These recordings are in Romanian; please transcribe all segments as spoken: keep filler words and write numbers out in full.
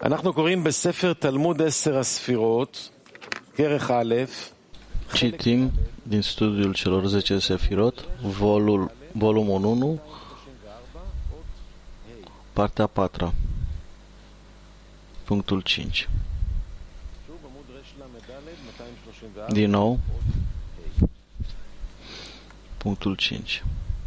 אנחנו קוראים בספר תלמוד עשר הספירות, כרך א', Citim din studiul celor zece sefirot, volul, volumul unu, partea a patra, punctul cinci. Din nou, punctul cinci.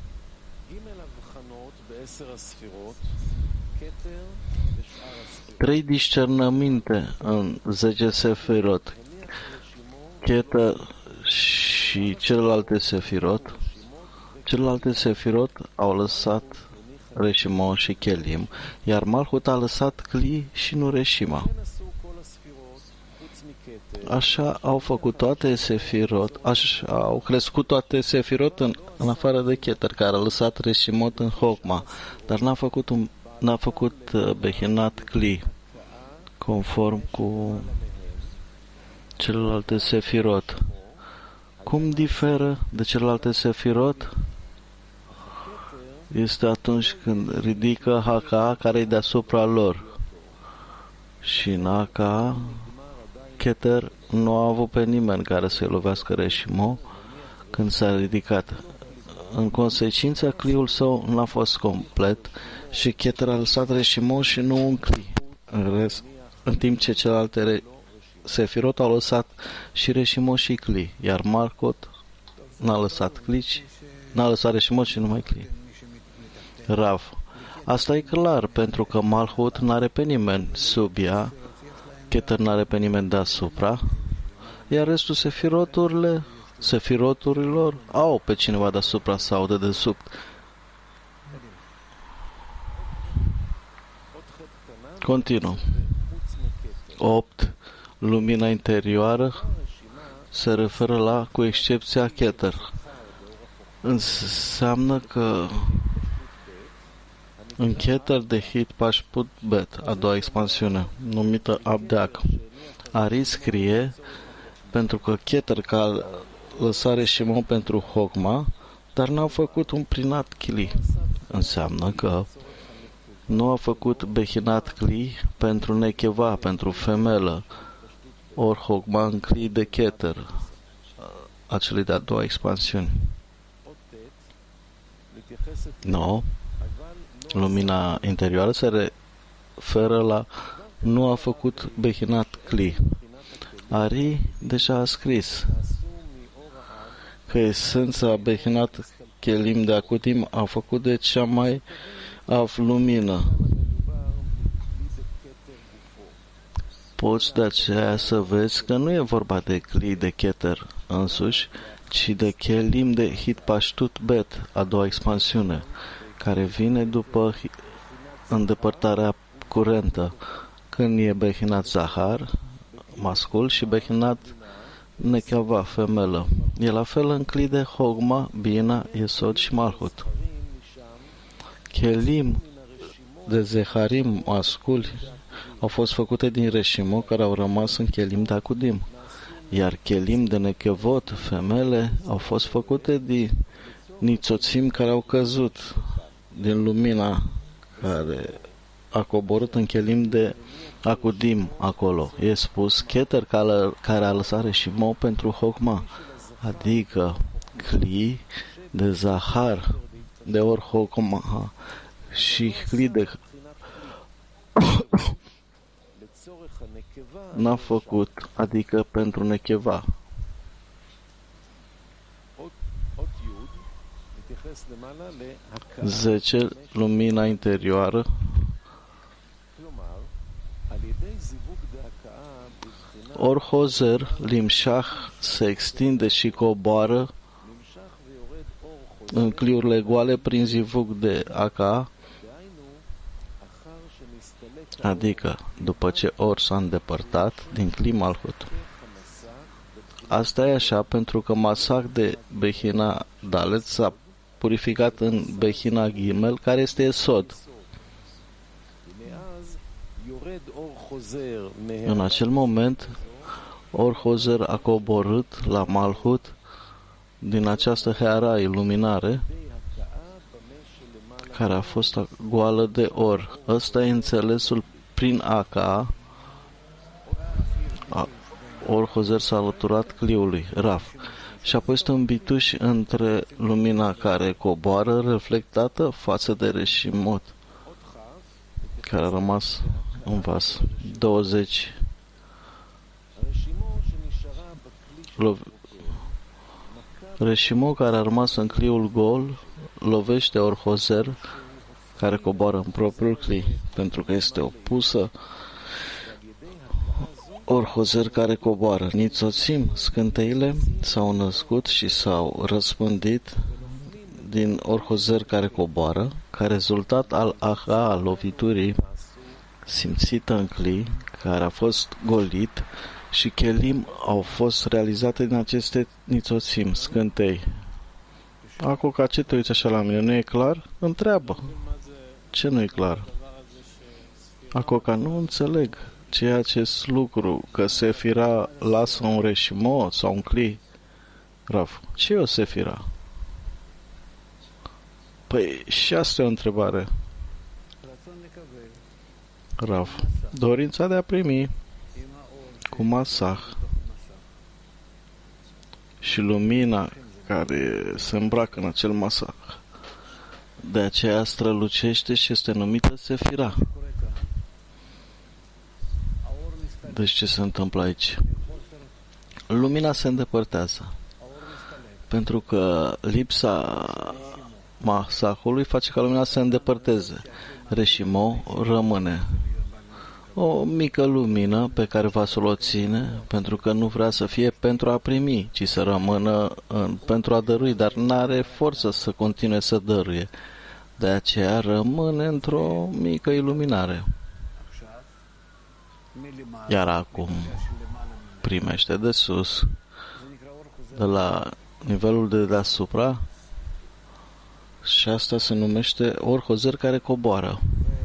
Trei discernăminte în zece sefirot, Keter și celelalte sefirot. Celelalte sefirot au lăsat Reshimon și Kelim, iar Malhut a lăsat Kli și nu Reshima. Așa au făcut toate sefirot, așa au crescut toate sefirot în, în afară de Keter, care a lăsat Reshimot în Hokma, dar n-a făcut, un, n-a făcut uh, Behinat Kli, conform cu celelalte sefirot. Cum diferă de celelalte sefirot? Este atunci când ridică Haka, care e deasupra lor. Și în Haka, Keter nu a avut pe nimeni care să-i lovească Reshimo când s-a ridicat. În consecință, Kliul său n-a fost complet și Keter a lăsat Reshimo și nu un Kli. În, rest, în timp ce celelalte sefirot au lăsat și Reshimo și Kli, iar Malhut n-a lăsat Kli, n-a lăsat Reshimo și numai Kli. Rav. Asta e clar, pentru că Malhut n-are pe nimeni sub ea, Keter n-are pe nimeni deasupra, iar restul sefiroturile, sefiroturilor au pe cineva deasupra sau de desubt. Continuă. opt. Lumina interioară se referă la, cu excepția Keter. Înseamnă că în Keter de Hit Pashput Bet, a doua expansiune, numită Abdeak, Ari scrie, pentru că Keter ca lăsare Shimon pentru Hokma, dar n-au făcut un prinat Kli. Înseamnă că nu a făcut Behinat Kli pentru Necheva, pentru femelă, ori Hokma în Kli de Keter, acelei de-a doua expansiuni. No. Lumina interioară se referă la nu a făcut Behinat Kli. Ari deja a scris că esența Behinat Kelim de Akutim a făcut de cea mai af lumină. Poți de aceea să vezi că nu e vorba de Kli de Keter însuși, ci de Kelim de Hitpashtut Bet, a doua expansiune, care vine după îndepărtarea curentă, când e Behinat Zahar, mascul, și Behinat Nechava, femelă. E la fel în Kli de Hogma, Bina, Yesod și Malhut. Kelim de Zeharim, masculi, au fost făcute din Reshimo, care au rămas în Kelim de Akudim, iar Kelim de Nechevot, femele, au fost făcute din nițoțim care au căzut din lumina care a coborât în Kelim de Akudim acolo. E spus Keter care a lăsat Reshimo pentru Hokma, adică Kli de Zahar, de ori Hokma și Kli de n-a făcut, adică pentru Necheva. zece. Lumina interioară Or Hozer, Limshach, se extinde și coboară în cliurile goale prin zivug de Aka, adică după ce Or s-a îndepărtat din Kli Malhut. Asta e așa pentru că Masak de Behina Dalet s-a purificat în Behina Gimel, care este Esod. În acel moment, Or Hozer a coborât la Malhut din această Heara, iluminare, care a fost goală de Or. Ăsta e înțelesul prin Aka, Or-Hozer s-a alăturat cliului, Raf. Și apoi stăm bituși între lumina care coboară, reflectată față de Reshimot, care a rămas în vas. douăzeci. Reshimot, care a rămas în cliul gol, lovește Or-Hozer, care coboară în propriul cli, pentru că este opusă Or-Hozer care coboară. Nițoțim, scânteile s-au născut și s-au răspândit din Or-Hozer care coboară, ca rezultat al aha, al loviturii simțită în cli, care a fost golit, și chelim au fost realizate din aceste nițoțim, scântei. Acum, ca ce te uiți așa la mine? Nu e clar? Întreabă. Ce nu e clar? Acum, ca nu înțeleg ce e acest lucru, că Sefira lasă un Reshimot sau un cli. Raf, ce e o Sefira? Păi și asta e o întrebare. Raf, dorința de a primi cu masah și lumina care se îmbracă în acel masah. De aceea strălucește și este numită Sefira. Deci ce se întâmplă aici? Lumina se îndepărtează. Pentru că lipsa masahului face ca lumina să se îndepărteze. Reshimot rămâne. O mică lumină pe care vasul o ține, pentru că nu vrea să fie pentru a primi, ci să rămână în, pentru a dărui, dar nu are forță să continue să dăruie. De aceea rămâne într-o mică iluminare. Iar acum primește de sus, de la nivelul de deasupra, și asta se numește Or-Hozer care coboară.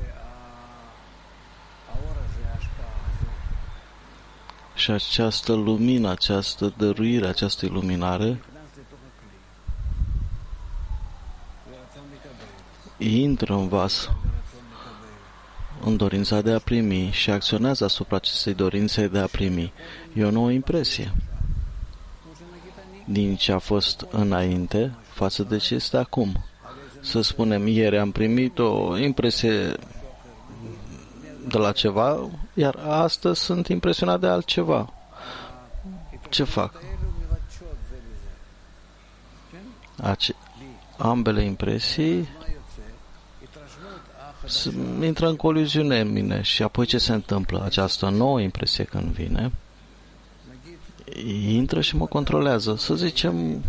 Și această lumină, această dăruire, această iluminare intră în vas, în dorința de a primi, și acționează asupra acestei dorințe de a primi. E o nouă impresie din ce a fost înainte față de ce este acum. Să spunem, ieri am primit o impresie de la ceva, iar astăzi sunt impresionat de altceva. Ce fac? Ace- ambele impresii intră în coliziune în mine și apoi ce se întâmplă? Această nouă impresie când vine intră și mă controlează. Să zicem,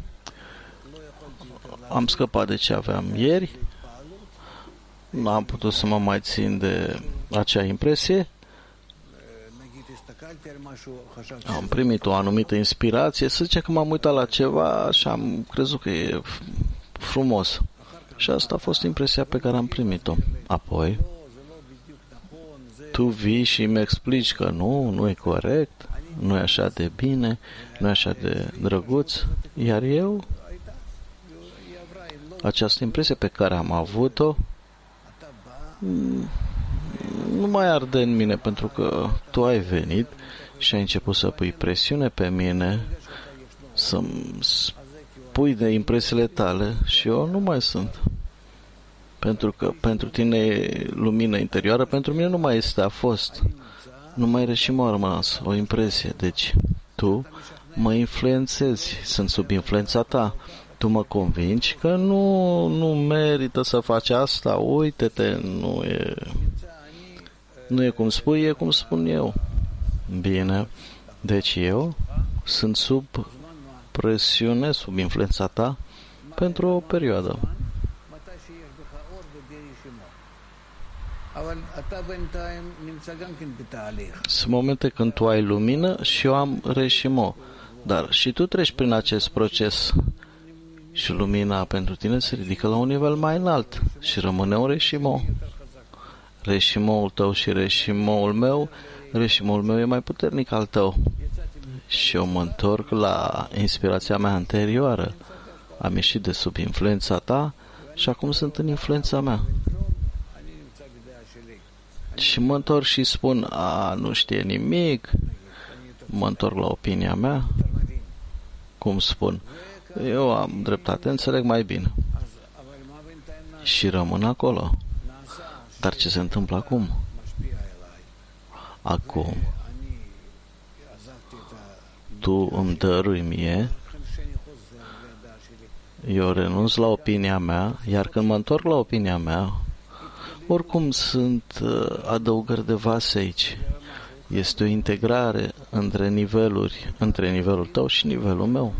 am scăpat de ce aveam ieri, n-am putut să mă mai țin de acea impresie, am primit o anumită inspirație, să zicem că m-am uitat la ceva și am crezut că e frumos. Și asta a fost impresia pe care am primit-o. Apoi, tu vii și îmi explici că nu, nu e corect, nu e așa de bine, nu e așa de drăguț, iar eu, această impresie pe care am avut-o, nu mai arde în mine, pentru că tu ai venit și ai început să pui presiune pe mine, să-mi spui de impresiile tale și eu nu mai sunt. Pentru că pentru tine e lumină interioară, pentru mine nu mai este, a fost. Nu mai are și mă rămas o impresie. Deci, tu mă influențezi, sunt sub influența ta. Tu mă convingi că nu, nu merită să faci asta, uite-te, nu e, nu e cum spui, e cum spun eu. Bine, deci eu sunt sub presiune, sub influența ta, pentru o perioadă. Sunt momente când tu ai lumină și eu am Reshimot, dar și tu treci prin acest proces și lumina pentru tine se ridică la un nivel mai înalt și rămâne un Reshimot. Reshimotul tău și Reshimotul meu, Reshimotul meu e mai puternic al tău. Și eu mă întorc la inspirația mea anterioară. Am ieșit de sub influența ta și acum sunt în influența mea. și mă întorc și spun, a, nu știe nimic, mă întorc la opinia mea, cum spun, eu am dreptate, înțeleg mai bine. Și rămân acolo. Dar ce se întâmplă acum? Acum, tu îmi dărui mie, eu renunț la opinia mea, iar când mă întorc la opinia mea, oricum sunt adăugări de vase aici. Este o integrare între niveluri, între nivelul tău și nivelul meu.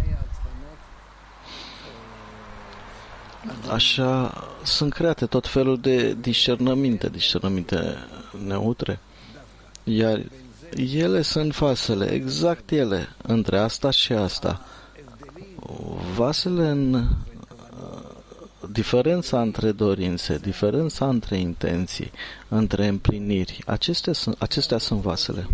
Așa sunt create tot felul de discernăminte, discernăminte neutre. Iar ele sunt vasele, exact ele, între asta și asta. Vasele în diferența între dorințe, diferența între intenții, între împliniri. Acestea sunt, acestea sunt vasele.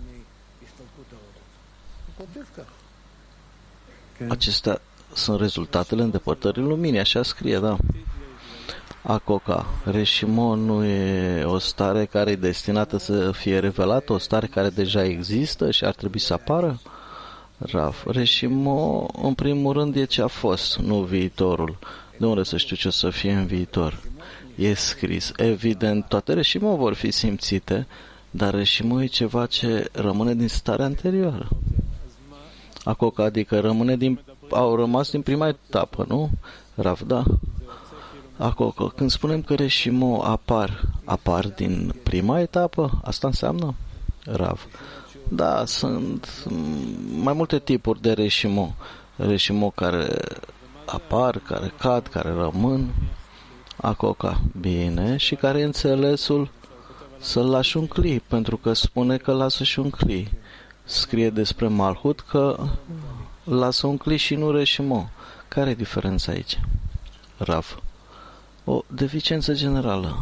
Acestea sunt rezultatele îndepărtării luminii, așa scrie, da. Akoka, Reshimon nu e o stare care e destinată să fie revelată, o stare care deja există și ar trebui să apară? Raf, Reshimon, în primul rând, e ce a fost, nu viitorul. De unde să știu ce o să fie în viitor? E scris. Evident, toate Reshimon vor fi simțite, dar Reshimon e ceva ce rămâne din starea anterioară. Akoka, adică rămâne din, au rămas din prima etapă, nu? Raf, da. Akoka, când spunem că Reshimon apar, apar din prima etapă, asta înseamnă? Rav. Da, sunt mai multe tipuri de Reshimon. Reshimon care apar, care cad, care rămân. Akoka, bine, și care e înțelesul să-l lași un cli, pentru că spune că lasă și un cli. Scrie despre Malhut că lasă un cli și nu Reshimon. Care e diferența aici? Rav. O deficiență generală.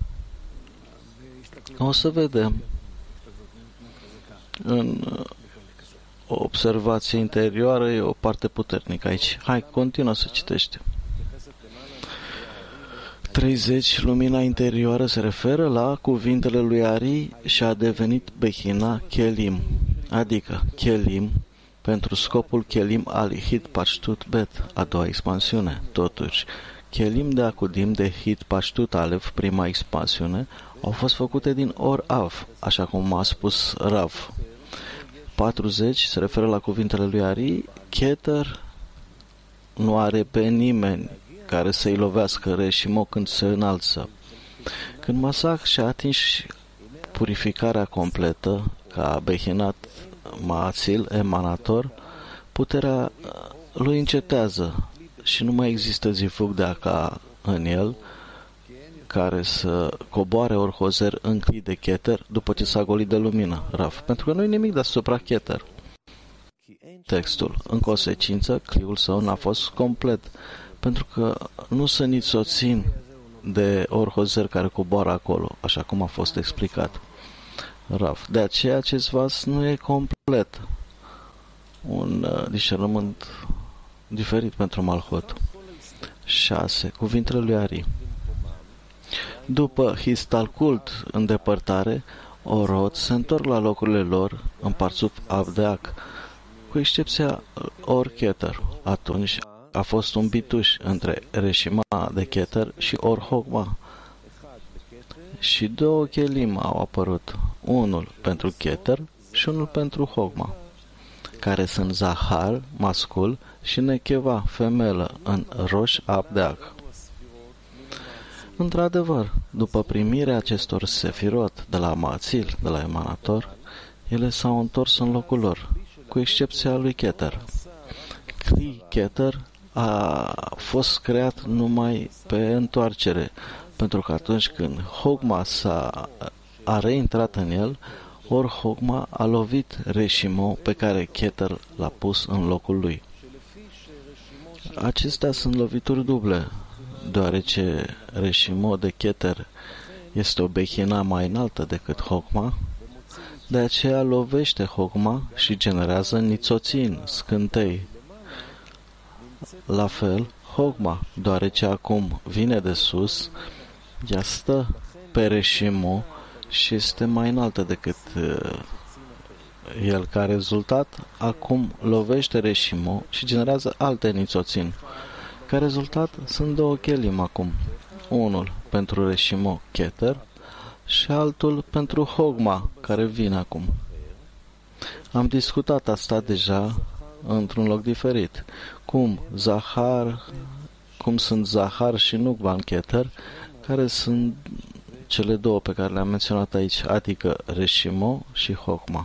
O să vedem în o observație interioară, e o parte puternică aici. Hai, continuă să citești. treizeci. Lumina interioară se referă la cuvintele lui Ari și a devenit Behina Kelim, adică Kelim pentru scopul Kelim al Hit Pashtut Bet, a doua expansiune. Totuși, Kelim de Akudim de Hit Pashtut Alef, prima expansiune, au fost făcute din Or Av, așa cum a spus Rav. patruzeci se referă la cuvintele lui Ari, Keter nu are pe nimeni care să-i lovească Reshimon când se înalță. Când Masak și-a atins purificarea completă, ca Behinat Maațil, emanator, puterea lui încetează și nu mai există zifug de Aka în el, care să coboare Orhozer în cli de Keter după ce s-a golit de lumină, Raf, pentru că nu e nimic deasupra Keter. Textul. În consecință, cliul său n-a fost complet, pentru că nu se nițoțin de Orhozer care coboară acolo, așa cum a fost explicat. Raf. De aceea acest vas nu e complet. Un uh, discernământ diferit pentru Malhut. șase. Cuvintele lui Ari. După Histalcult, îndepărtare, Orot se întorc la locurile lor în Parțuf Abdeac, cu excepția Or Keter. Atunci a fost un bituș între Reshima de Keter și Or Hogma. Și două Kelim au apărut, unul pentru Keter și unul pentru Hogma, care sunt Zahar, mascul, și Necheva, femelă, în Rosh Abdeac. Într-adevăr, după primirea acestor sefirot de la Maațil, de la emanator, ele s-au întors în locul lor, cu excepția lui Keter. Kli Keter a fost creat numai pe întoarcere, pentru că atunci când Hogma s-a a reintrat în el, ori Hogma a lovit Reshimon pe care Keter l-a pus în locul lui. Acestea sunt lovituri duble, deoarece Reshimon de Keter este o Behina mai înaltă decât Hogma, de aceea lovește Hogma și generează nițoțin, scântei. La fel, Hogma, deoarece acum vine de sus, ea stă pe Reshimon și este mai înaltă decât uh, el. Ca rezultat, acum lovește Reshimo și generează alte nițoțin. Ca rezultat, sunt două chelim acum. Unul pentru Reshimo Keter și altul pentru Hogma, care vine acum. Am discutat asta deja într-un loc diferit. Cum Zahar, cum sunt Zahar și Nukvan Keter, care sunt cele două pe care le-am menționat aici, adică Reshimo și Hogma.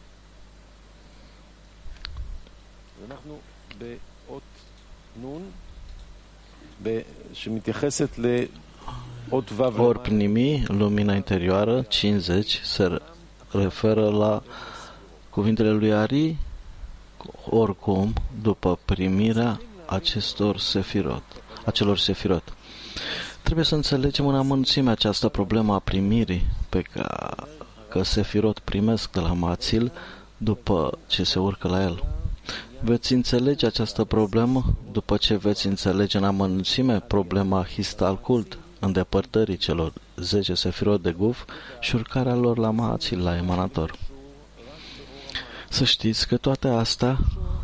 Ori pnimi, lumina interioară, cincizeci, se referă la cuvintele lui Ari, oricum, după primirea acestor sefirot, acelor sefirot. Trebuie să înțelegem în amănunțime această problemă a primirii, pe ca, că sefirot primesc de la Mațil după ce se urcă la el. Veți înțelege această problemă după ce veți înțelege în amănunțime problema Histal Cult, îndepărtării celor zece sefirot de Guf și urcarea lor la Mațil, la emanator. Să știți că toate astea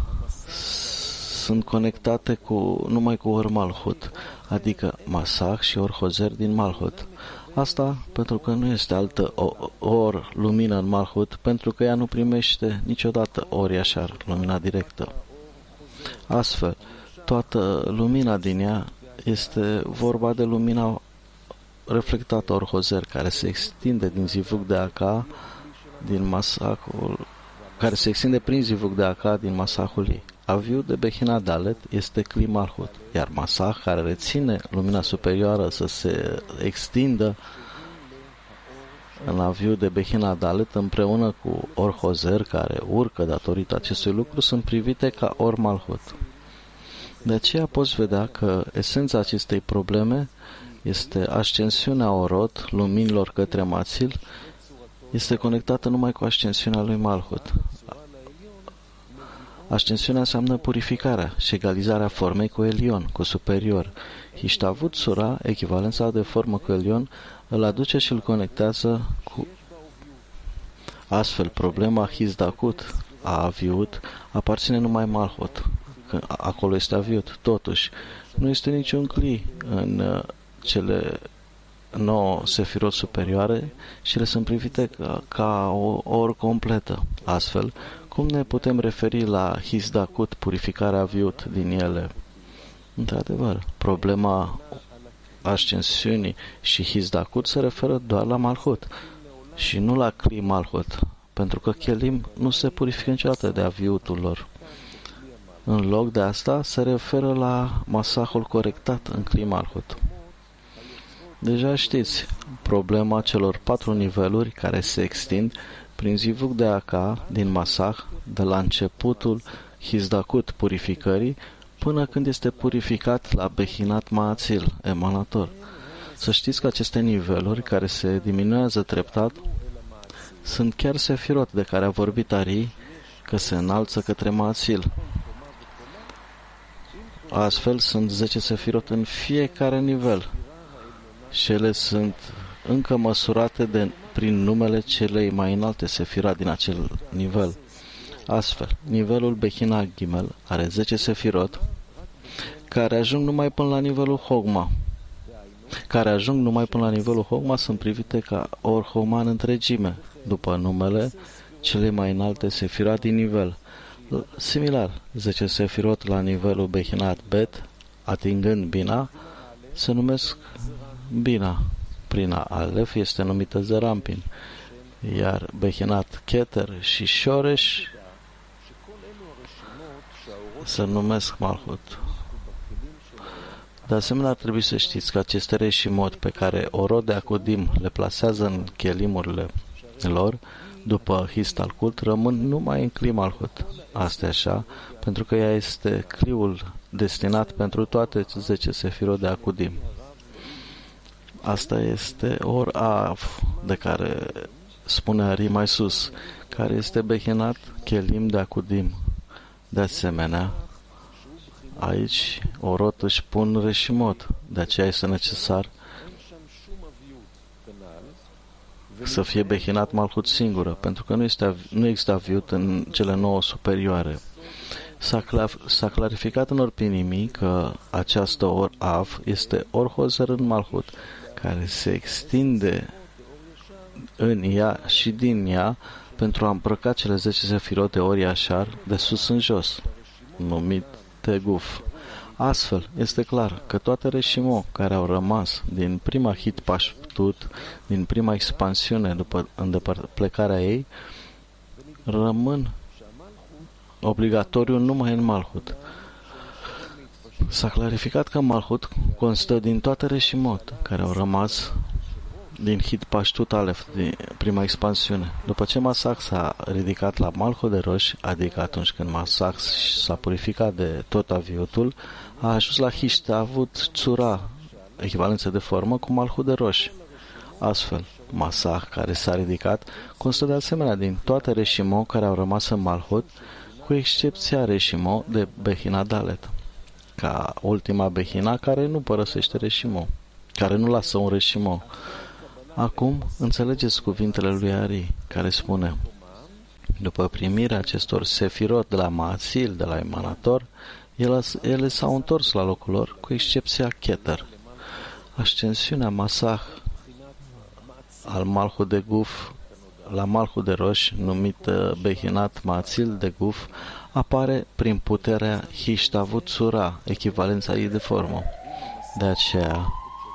sunt conectate cu, numai cu Or Malhut, adică Masach și Or Hozer din Malhut. Asta pentru că nu este altă Or lumină în Malhut, pentru că ea nu primește niciodată Or Yashar, lumina directă. Astfel, toată lumina din ea este vorba de lumina reflectată Or Hozer, care se extinde din Zivug de Aka, din Masachul, care se extinde prin Zivug de Aka din Masachul ei. Aviul de Behina Dalet este Kli Malhut, iar Masach, care reține lumina superioară să se extindă în aviul de Behina Dalet împreună cu Or Hozer, care urcă datorită acestui lucru, sunt privite ca Or Malhut. De aceea poți vedea că esența acestei probleme este ascensiunea Orot, luminilor către Mațil, este conectată numai cu ascensiunea lui Malhut. Ascensiunea înseamnă purificarea și egalizarea formei cu Elion, cu superior. Hishtavut Sura, echivalența de formă cu Elion, îl aduce și îl conectează cu... Astfel, problema Hizdakut, a aviut, aparține numai Malhut. Acolo este aviut. Totuși, nu este niciun cli în cele nouă sefirot superioare și le sunt privite ca, ca o or completă. Astfel, cum ne putem referi la Hizdakut, purificarea aviut din ele? Într-adevăr, problema ascensiunii și Hizdakut se referă doar la Malhut și nu la Kli Malhut, pentru că Kelim nu se purifică niciodată de aviutul lor. În loc de asta, se referă la masahul corectat în Kli Malhut. Deja știți problema celor patru niveluri care se extind prin Zivug de Aka din Masah, de la începutul Hizdakut purificării până când este purificat la Behinat Ma'atzil, emanator. Să știți că aceste niveluri care se diminuează treptat sunt chiar sefirot de care a vorbit Ari, că se înalță către Ma'atzil. Astfel sunt zece sefirot în fiecare nivel și ele sunt încă măsurate de, prin numele celei mai înalte sefira din acel nivel. Astfel, nivelul Behina Gimel are zece sefirot care ajung numai până la nivelul Hogma. Care ajung numai până la nivelul Hogma sunt privite ca Or Hogma în întregime, după numele celei mai înalte sefira din nivel. Similar, zece sefirot la nivelul Behinat Bet, atingând Bina, se numesc Bina. Prin Alef este numită Zerampin, iar Behinat Keter și Shoresh se numesc Malhut. De asemenea, ar trebui să știți că aceste reșimot pe care Orot de Akudim le plasează în chelimurile lor, după Histal Cult, rămân numai în Kli Malhut. Asta e așa, pentru că ea este cliul destinat pentru toate zece sefirot de Akudim. Asta este Or Av, de care spune Ari mai sus, care este Behinat Kelim de Akudim. De asemenea, aici Orot își pun reșimot, de aceea este necesar să fie behinat malhut singură, pentru că nu, este, nu există aviut în cele nouă superioare. S-a, clar, s-a clarificat în Orpinimi că această or av este or hozer în malhut, care se extinde în ea și din ea pentru a îmbrăca cele zece sefirote ori așar de sus în jos, numite guf. Astfel, este clar că toate reșimo care au rămas din prima hit paștut, din prima expansiune după plecarea ei, rămân obligatoriu numai în malhut. S-a clarificat că malhut constă din toate reșimot care au rămas din hit paștut alef, din prima expansiune. După ce Masach s-a ridicat la malhut de roș, adică atunci când Masach s-a purificat de tot aviutul, a ajuns la hiște, a avut țura, echivalență de formă, cu malhut de roș. Astfel, Masach care s-a ridicat constă de asemenea din toate reșimo care au rămas în malhut, cu excepția reșimo de Behina Dalet, ca ultima Behina care nu părăsește reșimo, care nu lasă un reșimo. Acum înțelegeți cuvintele lui Ari, care spune: după primirea acestor sefirot de la Maasil, de la Emanator, ele, ele s-au întors la locul lor, cu excepția Keter. Ascensiunea Masach al Malhut de Guf la Malhut de Roș, numit Behinat Maasil de Guf, apare prin puterea Hishtavut Tzura, echivalența ei de formă. De aceea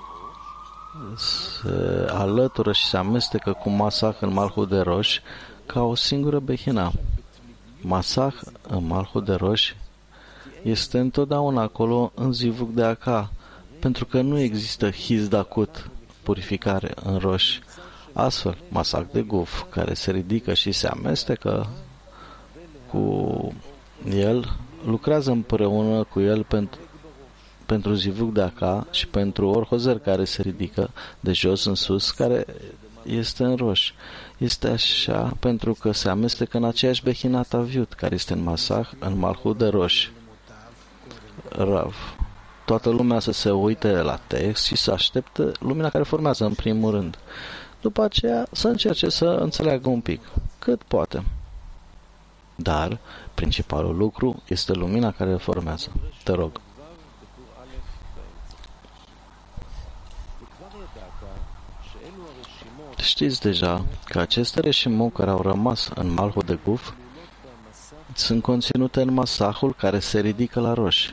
se alătură și se amestecă cu Masach în Malhut de Roș ca o singură Behina. Masach în Malhut de Roș este întotdeauna acolo în Zivug de Aka, pentru că nu există Hizdakut, purificare în roș. Astfel, Masach de Guf, care se ridică și se amestecă cu el, lucrează împreună cu el pentru, pentru Zivug de Aka și pentru Orhozer, care se ridică de jos în sus, care este în roș. Este așa pentru că se amestecă în aceeași Behinat Aviut, care este în Masach, în Malhut de Roș. Rav. Toată lumea să se uite la text și să aștepte lumina care formează în primul rând. După aceea să încerce să înțeleagă un pic, cât poate. Dar principalul lucru este lumina care formează. Te rog. Știți deja că aceste reșimo care au rămas în Malhut de Guf sunt conținute în Masahul care se ridică la roș,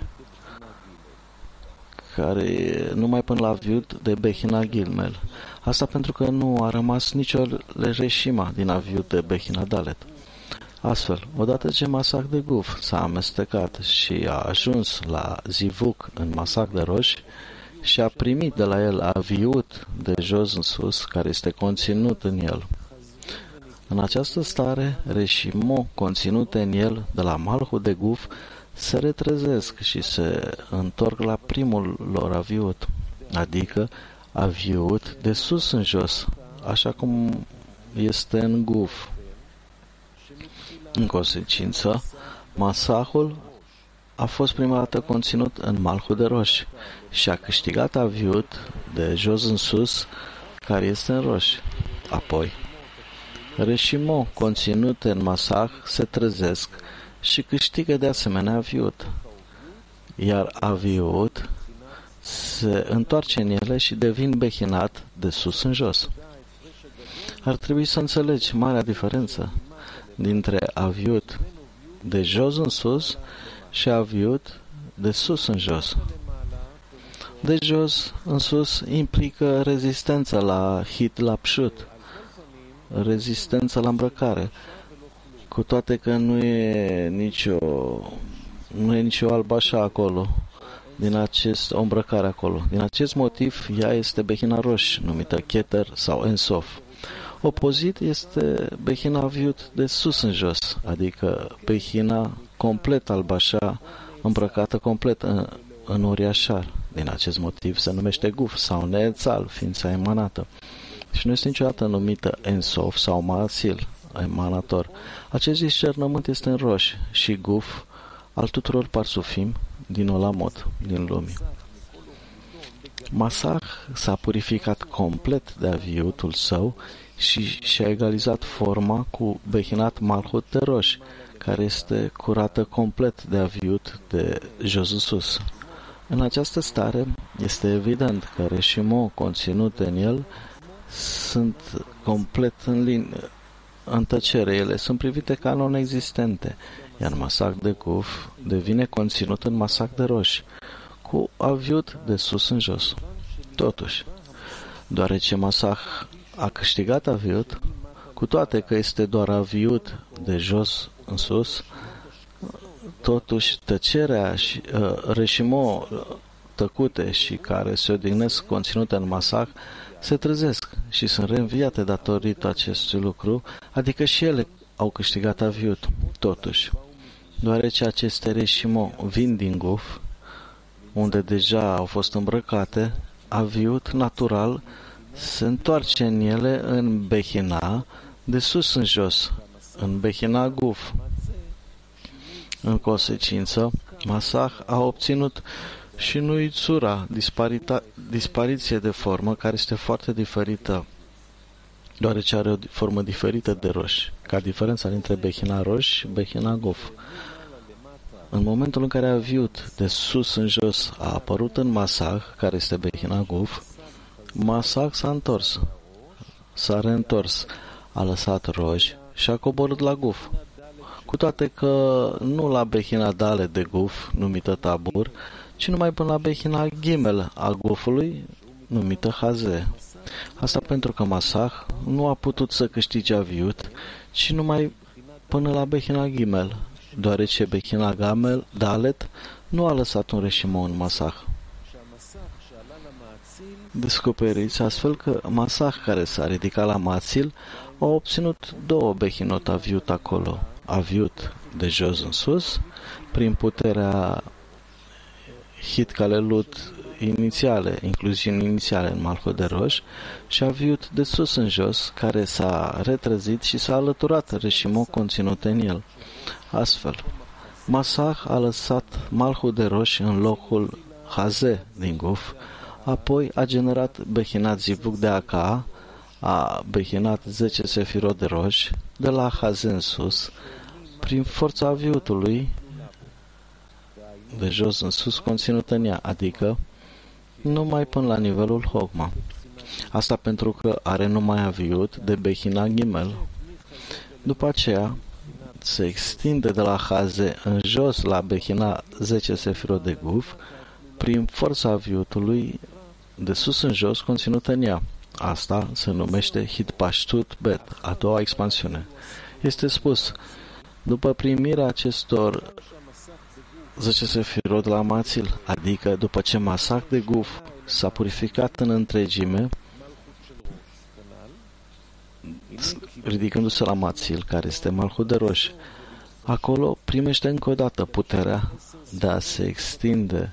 care numai până la aviut de Behina Gilmel. Asta pentru că nu a rămas nicio reșima din aviut de Behina Dalet. Astfel, odată ce Masach de Guf s-a amestecat și a ajuns la Zivuk în Masach de roș și a primit de la el aviut de jos în sus, care este conținut în el. În această stare, reșimo conținute în el de la Malhut de Guf se retrezesc și se întorc la primul lor aviut, adică aviut de sus în jos, așa cum este în Guf. În consecință, Masahul a fost prima dată conținut în Malhut de roș și a câștigat aviut de jos în sus, care este în roș. Apoi, reșimo conținute în Masach se trezesc și câștigă de asemenea aviut, iar aviut se întoarce în ele și devin behinat de sus în jos. Ar trebui să înțelegi marea diferență dintre aviut de jos în sus și aviut de sus în jos. De jos în sus implică rezistența la hit la pșut, rezistența la îmbrăcare, cu toate că nu e nicio nu e nicio albașa acolo, din acest, o îmbrăcare acolo. Din acest motiv, ea este Behina roș, numită Keter sau Ensof. Opozit este Behina aviut de sus în jos, adică Behina complet albașa, îmbrăcată complet în, în uriașar. Din acest motiv se numește Guf sau Neetzal, ființa emanată. Și nu este niciodată numită Ensof sau Maasil, emanator. Acest discernământ este în roș și Guf al tuturor parsufim din Olamot, din lumii. Masach s-a purificat complet de aviutul său și și-a egalizat forma cu Behinat Malhut de Roș, care este curată complet de aviut de jos în sus. În această stare este evident că reșimo conținute în el sunt complet în, lin- în tăcere. Ele sunt privite ca non-existente, iar masac de guf devine conținut în masac de roș, cu aviut de sus în jos. Totuși, deoarece masah a câștigat aviut, cu toate că este doar aviut de jos în sus, totuși tăcerea și uh, reșimo tăcute și care se odihnesc conținute în masah se trezesc și sunt reînviate datorită acestui lucru, adică și ele au câștigat aviut. Totuși, deoarece aceste reșimo vin din guf, unde deja au fost îmbrăcate, aviut natural se întoarce în ele în Behina, de sus în jos, în Behina guf. În consecință, masah a obținut și nu Itzura, dispariție de formă, care este foarte diferită, deoarece are o formă diferită de roș, ca diferența dintre Behina roș și Behina guf. În momentul în care aviut de sus în jos a apărut în masah, care este Behina guf, masah s-a întors, s-a reîntors, a lăsat roș și a coborât la guf. Cu toate că nu la Behina Dale de guf, numită tabur, ci numai până la Behina Gimel a gufului, numită Haze. Asta pentru că masah nu a putut să câștige aviut, ci numai până la Behina Gimel, deoarece Behina Gamel, Dalet, nu a lăsat un reșimo în masah. Descoperiți astfel că masah care s-a ridicat la mațil a obținut două behinot aviut acolo, aviut de jos în sus, prin puterea hitkalelut inițiale, incluziuni inițiale în Malhut de Roș, și aviut de sus în jos, care s-a retrezit și s-a alăturat reșimo conținut în el. Astfel, masah a lăsat Malhut de Roș în locul Haze din guf, apoi a generat Behinat Zivuk de Aka, a Behinat zece sefirot de roș, de la Haze în sus, prin forța aviutului de jos în sus conținut în ea, adică numai până la nivelul Hogma. Asta pentru că are numai aviut de Behina Gimel. După aceea, se extinde de la Haze în jos la Behina zece sefirot de guf, prin forța aviutului de sus în jos conținut în ea. Asta se numește Hitpashtut Bet, a doua expansiune. Este spus, după primirea acestor zece sefirot la mațil, adică după ce masah de guf s-a purificat în întregime, ridicându-se la mațil, care este Malhut de Roș, acolo primește încă o dată puterea de a se extinde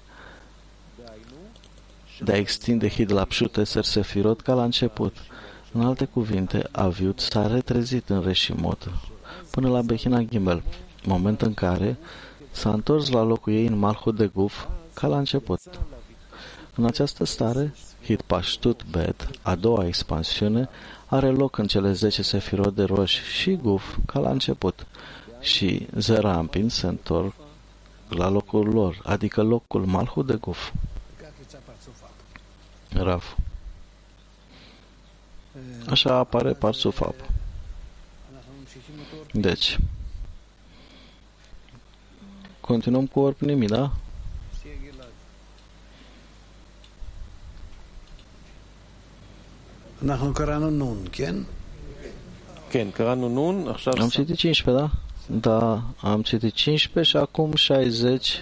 de a extinde Hidlapshut Eser Sefirot ca la început. În alte cuvinte, aviut s-a retrezit în reșimot până la Behina Gimel, moment în care s-a întors la locul ei în Malhut de Guf ca la început. În această stare, Hitpashtut Bet, a doua expansiune, are loc în cele zece sefirot de roș și Guf ca la început și Zerampin se întorc la locul lor, adică locul Malhut de Guf. Raf. Așa apare Parsufab. Deci, continuăm cu Orpnimi, da? אנחנו קראנו נון, כן? כן, קראנו נון, עכשיו... Am citit cincisprezece, da? Da, am citit cincisprezece și acum șaizeci.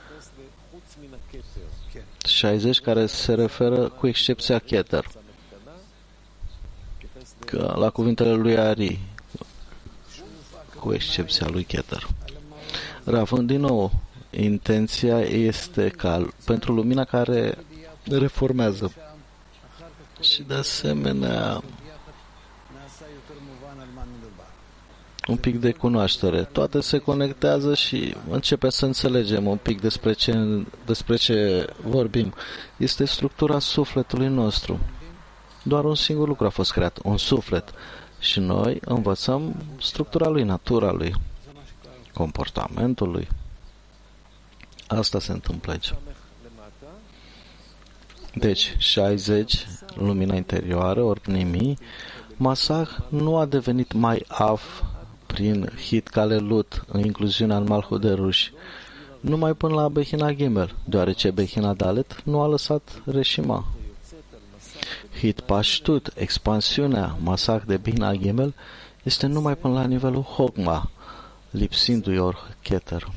șaizeci care se referă cu excepția Keter. Că la cuvintele lui Ari, cu excepția lui Keter. Ravând din nou, intenția este ca pentru lumina care reformează și de asemenea un pic de cunoaștere. Toate se conectează și începem să înțelegem un pic despre ce, despre ce vorbim. Este structura sufletului nostru. Doar un singur lucru a fost creat, un suflet. Și noi învățăm structura lui, natura lui, comportamentul lui. Asta se întâmplă aici. Deci, șaizeci, lumina interioară, ori pnimi, Masach nu a devenit mai af prin hit kalelut, în incluziunea în Malchut de ruși, numai până la Bechina Gimel, deoarece Bechina Dalet nu a lăsat reșima. Hit Pashtut, expansiunea Masach de Bechina Gimel, este numai până la nivelul Hogma, lipsindu-i or Keter.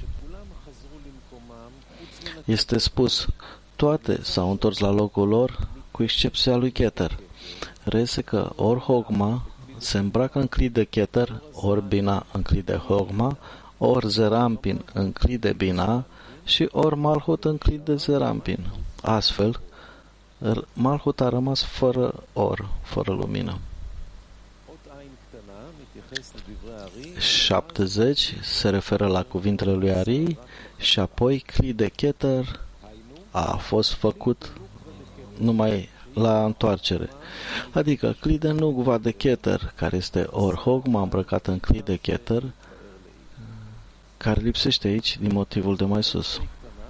Este spus, toate s-au întors la locul lor, cu excepția lui Keter. Reiese că ori Hogma se îmbracă în cli de Keter, ori Bina în cli de Hogma, ori Zerampin în cli de Bina și ori Malchut în cli de Zerampin. Astfel, Malchut a rămas fără or, fără lumină. șaptezeci se referă la cuvintele lui Ari și apoi cli de Keter a fost făcut numai la întoarcere. Adică cli de Nugva de Keter, care este or Hogma îmbrăcat în cli de Keter, care lipsește aici din motivul de mai sus.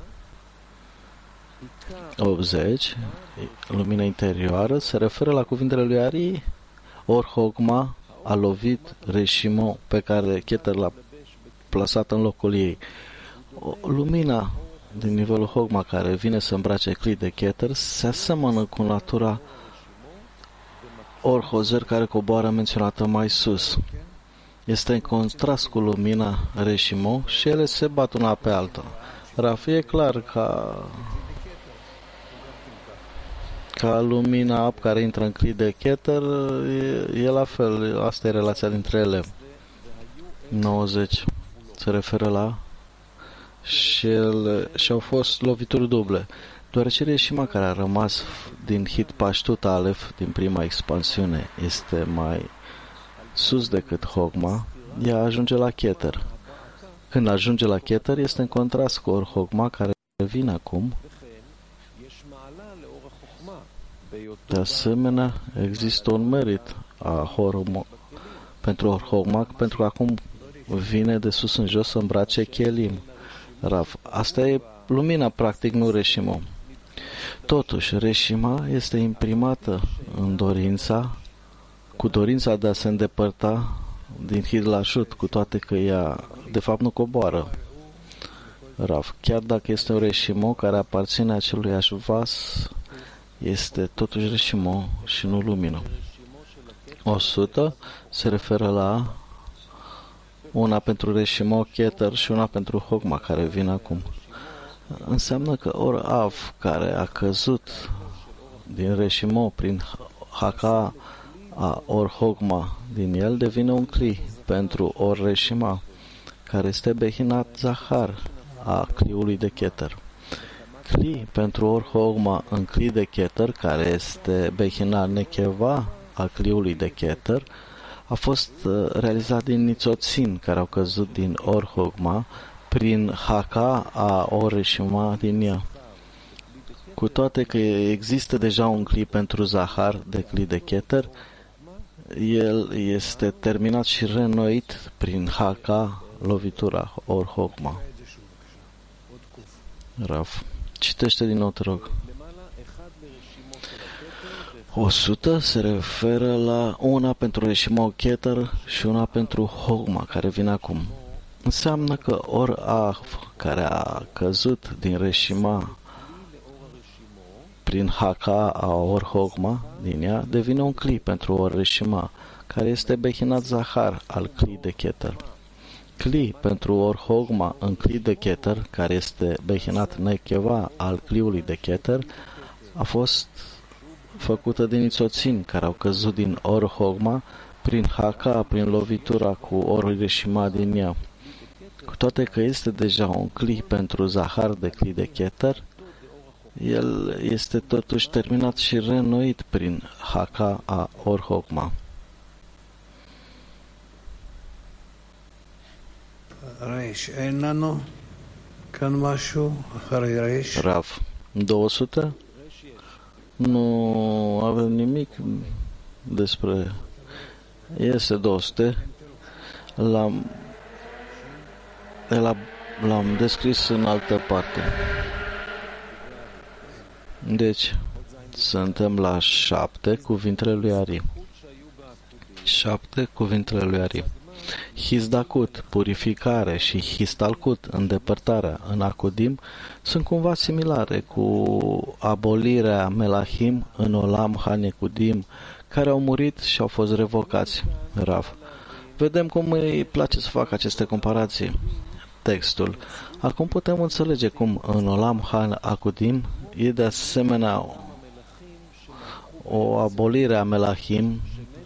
optzeci. Lumina interioară se referă la cuvintele lui Ari, or Hogma a lovit Reshimo pe care Keter l-a plasat în locul ei. O, lumina din nivelul Hogma care vine să îmbrace cli de Keter se asemănă cu natura or Hozer care coboară menționată mai sus. Este în contrast cu lumina Reshimo și ele se bat una pe alta. Raf, e clar ca ca lumina ap care intră în cli de Keter, e, e la fel, asta e relația dintre ele. nouăzeci se referă la și, el, și au fost lovituri duble, deoarece reșima care a rămas din Hit Pashtut Alef din prima expansiune este mai sus decât Hogma, ea ajunge la Keter. Când ajunge la Keter este în contrast cu or Hogma care vine acum. De asemenea, există un merit a Hormo, pentru or Hogma, pentru că acum vine de sus în jos să îmbrace Kelim. Rav. Asta e lumina, practic, nu Reshimo. Totuși, Reshima este imprimată în dorința, cu dorința de a se îndepărta din Hidlashut, cu toate că ea, de fapt, nu coboară. Rav. Chiar dacă este un Reshimo care aparține acelui vas, este totuși Reshimo și nu lumină. o sută se referă la una pentru Reshimo Keter și una pentru Hogma care vine acum. Înseamnă că or Av care a căzut din Reshimo prin Haka a or Hogma din el devine un cli pentru or Reshima care este Behinat Zahar a cliului de Keter. Cli pentru or Hogma în cli de Keter care este Behinat Necheva a cliului de Keter a fost realizat din nițoțin care au căzut din or Hogma prin Haka a or Reshima din ea. Cu toate că există deja un cli pentru Zahar de cli de Keter, el este terminat și reînnoit prin Haka, lovitura or Hogma. Raf. Citește din nou, te rog. o sută se referă la una pentru Reshimo Keter și una pentru Hogma, care vine acum. Înseamnă că or Av, care a căzut din Reshima prin Haka a or Hogma, din ea, devine un cli pentru or Reshima, care este Behinat Zahar al cli de Keter. Cli pentru or Hogma în cli de Keter, care este Behinat Necheva al cliului de Keter, a fost făcută din nițoțin care au căzut din or Hogma prin Haka, prin lovitura cu or Reshima din ea. Cu toate că este deja un cli pentru Zahar de cli de Keter, el este totuși terminat și reînnoit prin Haka a or Hogma. Rav. două sute. Nu avem nimic despre... Este două sute. L-am, l-am descris în altă parte. Deci, suntem la șapte cuvintele lui Ari. Șapte cuvintele lui Ari. Hizdakut, purificare, și histalcut, îndepărtarea, în Akudim, sunt cumva similare cu abolirea Melahim în Olam Hanekudim, care au murit și au fost revocați. Rav. Vedem cum îi place să facă aceste comparații. Textul. Acum putem înțelege cum în Olam Hanekudim e de asemenea o abolire a Melahim,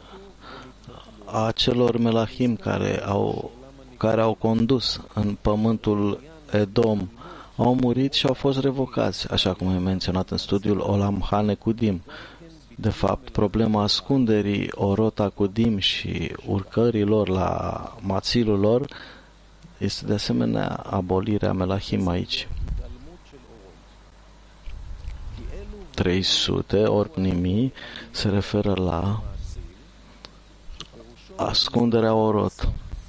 a celor Melahim care au, care au condus în pământul Edom, au murit și au fost revocați, așa cum e menționat în studiul Olam Hanekudim. De fapt, problema ascunderii Orot Akudim și urcărilor la mațilul lor este de asemenea abolirea Melahim aici. trei sute ori Pnimi se referă la ascunderea Orot.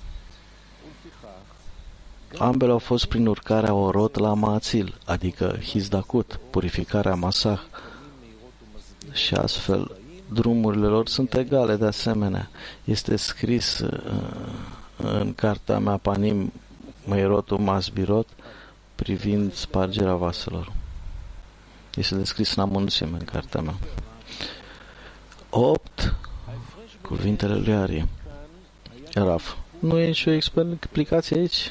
Ambele au fost prin urcarea Orot la Mațil, adică Hizdakut, purificarea Masah, și astfel drumurile lor sunt egale de asemenea. Este scris în cartea mea Panim Meirotu Masbirot privind spargerea vaselor. Este descris în amănunțime în cartea mea. opt cuvintele lui Ari. Raf. Nu e nicio explicație aici?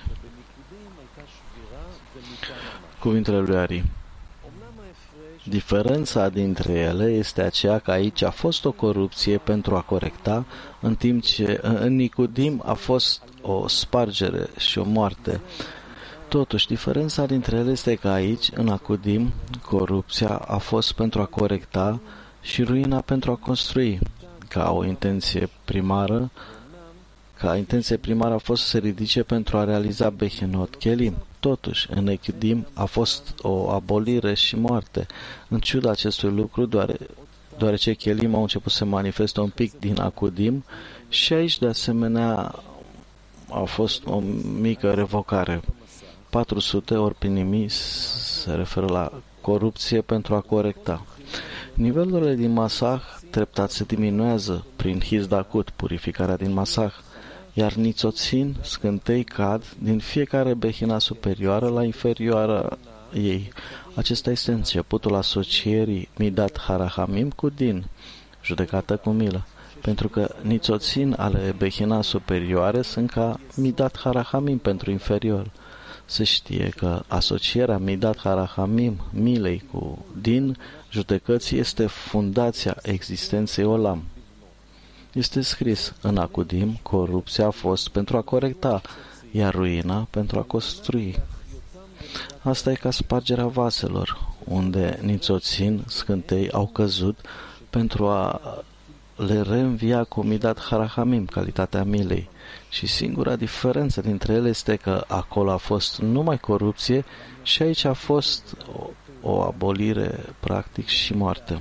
Cuvintele lui Ari. Diferența dintre ele este aceea că aici a fost o corupție pentru a corecta, în timp ce în Nikudim a fost o spargere și o moarte. Totuși, diferența dintre ele este că aici, în Akudim, corupția a fost pentru a corecta și ruina pentru a construi. Ca o intenție primară, ca intenție primară a fost să se ridice pentru a realiza Behinot Kelim. Totuși, în Nikudim a fost o abolire și moarte. În ciuda acestui lucru, doare, deoarece Kelim au început să se manifeste un pic din Akudim, și aici, de asemenea, a fost o mică revocare. patru sute ori Pinimi se referă la corupție pentru a corecta. Nivelurile din Masah treptat se diminuează prin Hizdakut, purificarea din Masah, iar Nițoțin, scântei, cad din fiecare behina superioară la inferioară ei. Acesta este începutul asocierii Midat Harahamim cu Din, judecată cu milă, pentru că Nițoțin ale behina superioare sunt ca Midat Harahamim pentru inferior. Se știe că asocierea Midat Harahamim, milei, cu Din, judecății, este fundația existenței Olam. Este scris în Akudim, corupția a fost pentru a corecta, iar ruina pentru a construi. Asta e ca spargerea vaselor, unde Nițoțin, scântei, au căzut pentru a le reînvia cu Midat Harahamim, calitatea milei. Și singura diferență dintre ele este că acolo a fost numai corupție și aici a fost o, o abolire, practic, și moarte.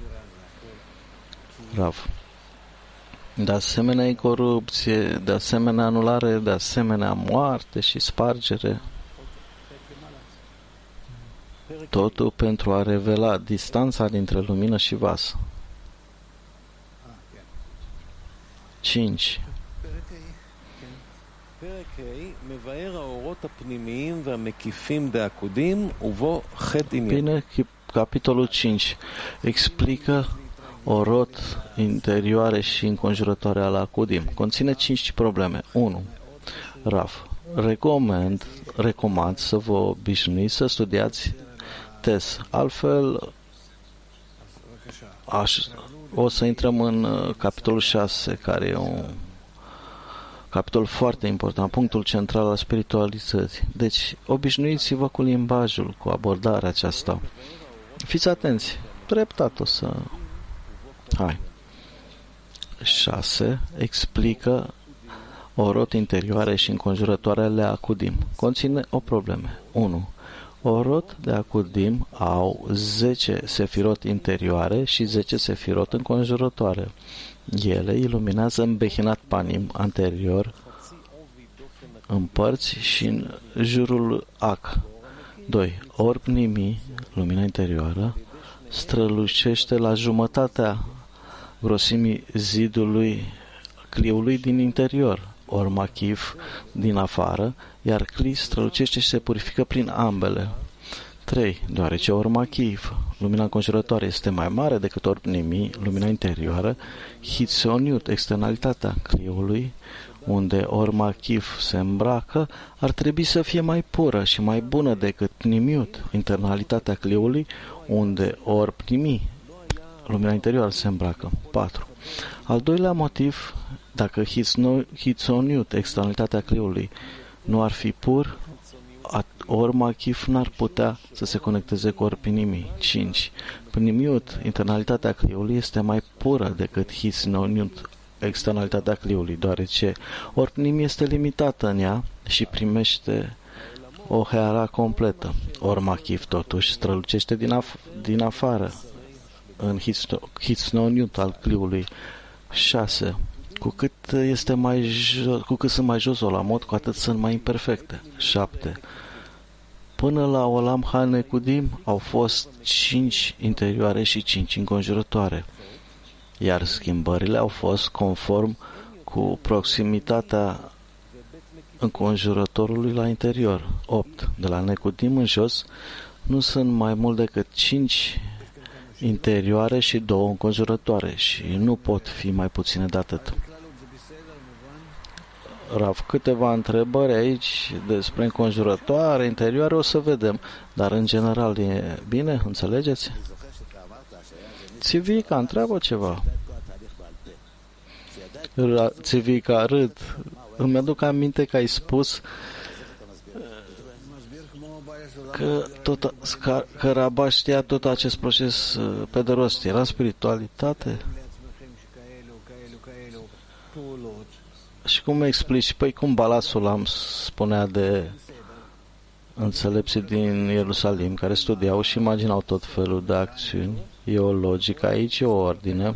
Rav. De asemenea e corupție, de asemenea anulare, de asemenea moarte și spargere. Totul pentru a revela distanța dintre lumină și vas. cinci. Bine, capitolul cinci explică orot interioare și înconjurătoare ale Akudim. Conține cinci probleme. unu. Raf. Recomand, recomand să vă obișnuiți să studiați Tes. Altfel, aș, o să intrăm în uh, capitolul șase, care e un capitol foarte important, punctul central al spiritualității. Deci, obișnuiți-vă cu limbajul, cu abordarea aceasta. Fiți atenți. Treptat o să... Hai. șase. Explică orot interioare și înconjurătoare ale Akudim. Conține o probleme. unu. Orot de Akudim au zece sefirot interioare și zece sefirot înconjurătoare. Ele iluminează în Behinat Panim anterior, în părți și în jurul Ac. doi. Or Pnimi, lumina interioară, strălucește la jumătatea grosimii zidului cliului din interior, or Machif din afară, iar cli strălucește și se purifică prin ambele. trei. Deoarece or Machif, lumina înconjurătoare, este mai mare decât or Pnimi, lumina interioară, Hitzoniut, externalitatea cliului, unde or Machif se îmbracă, ar trebui să fie mai pură și mai bună decât Pnimiut, internalitatea cliului, unde or Pnimi, lumina interioară, se îmbracă. patru. Al doilea motiv, dacă Hitzoniut, externalitatea cliului, nu ar fi pur, or Machif n-ar putea să se conecteze cu or Pnimi. cinci. Pnimiut, internalitatea cliului, este mai pură decât Hitzoniut, externalitatea cliului, deoarece or Pnimi este limitată în ea și primește o heara completă. Or Machif, totuși, strălucește din, af- din afară, în Hitzoniut al cliului. șase. Cu cât este mai jos, cu cât sunt mai jos Olamot, cu atât sunt mai imperfecte. șapte. Până la Olam HaNekudim au fost cinci interioare și cinci înconjurătoare, iar schimbările au fost conform cu proximitatea înconjurătorului la interior. opt. De la Nekudim în jos nu sunt mai mult decât cinci interioare și două înconjurătoare și nu pot fi mai puține de atât. Rav, câteva întrebări aici despre înconjurătoare, interioare, o să vedem, dar în general e bine, înțelegeți? Țivica, întreabă ceva. Țivica, râd. Îmi aduc aminte că ai spus că, tot, că, că Rabba știa tot acest proces pe de rost. Era spiritualitate? Și cum explici? Păi cum Balasulam spunea de înțelepții din Ierusalim care studiau și imaginau tot felul de acțiuni. E o logică aici, e o ordine.